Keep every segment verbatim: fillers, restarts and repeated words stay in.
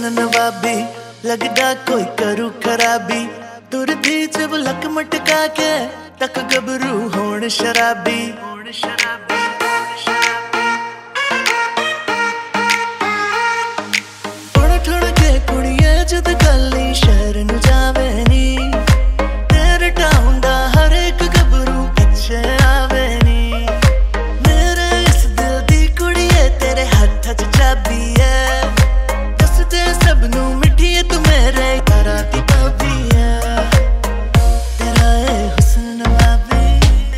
हुस्न नवाबी लगदा कोई करू खराबी। तुरदी जब लक मटका के तक गबरू होण शराबी। उड़ ठुड़ के कुड़िए जद गली शहर नू जावे नी, तेरे टाउन दा हर एक गबरू अच्छे आवे नी। मेरे इस दिल दी कुड़िए तेरे हत्थ च चाबी है, दस दे सब नू मिठिए तू मेरे घरा दी भाभी है। तेरा है हुस्न नवाबी,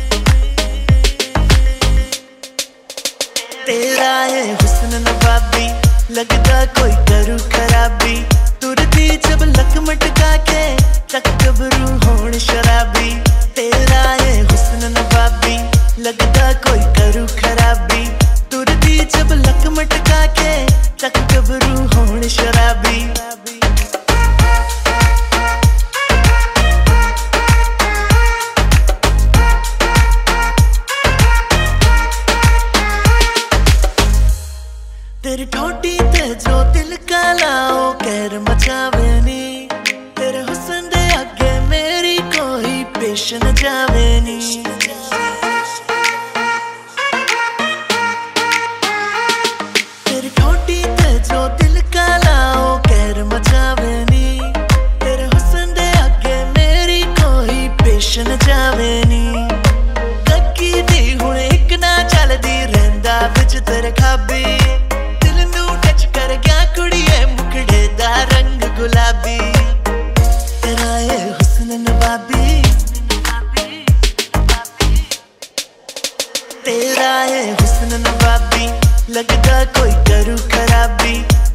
तेरा है हुस्न नवाबी लगदा कोई करू खराबी। तुरदी जब लक मटका के तक गबरू होण शराबी। तेरा है हुस्न नवाबी लगदा कोई करू खराबी। तुरदी जब लक मटका के तक गबरू होण शराबी। तेरी ठोटी ते जो दिल का लाओ कहर मचावे नी, तेरे हुस्न दे आगे मेरी कोई पेश न जावे नी। तेरी ठोटी ते जो दिल का लाओ कहर मचावे नी, तेरे हुस्न दे आगे मेरी कोई पेश न जावे नी। कक्की दी हुण इक ना चलदी रहिंदा विच तेरे खाबी। गुलाबी तेरा है हुस्न नवाबी, तेरा है हुस्न नवाबी लगदा कोई करू खराबी।